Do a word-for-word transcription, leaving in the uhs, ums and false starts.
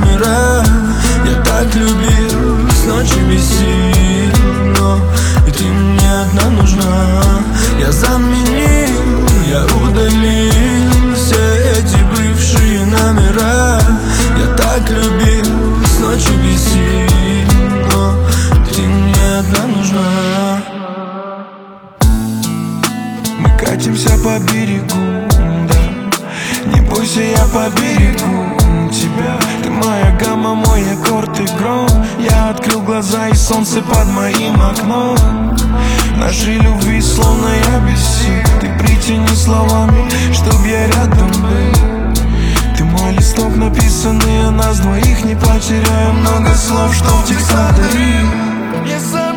номера. Я так любил, с ночи без сил, но и ты мне одна нужна. Я заменил, я удалил все эти бывшие номера. Я так любил, с ночи без сил, но ты мне одна нужна. Мы катимся по берегу, да. Не бойся, я поберегу тебя. Ты моя гамма, мой аккорд и гром. Я открыл глаза и солнце под моим окном. Нашей любви словно я без сил. Ты притяни словами, чтоб я рядом был. Ты мой листок, написанный о нас двоих. Не потеряю много слов, что в текстах дарил.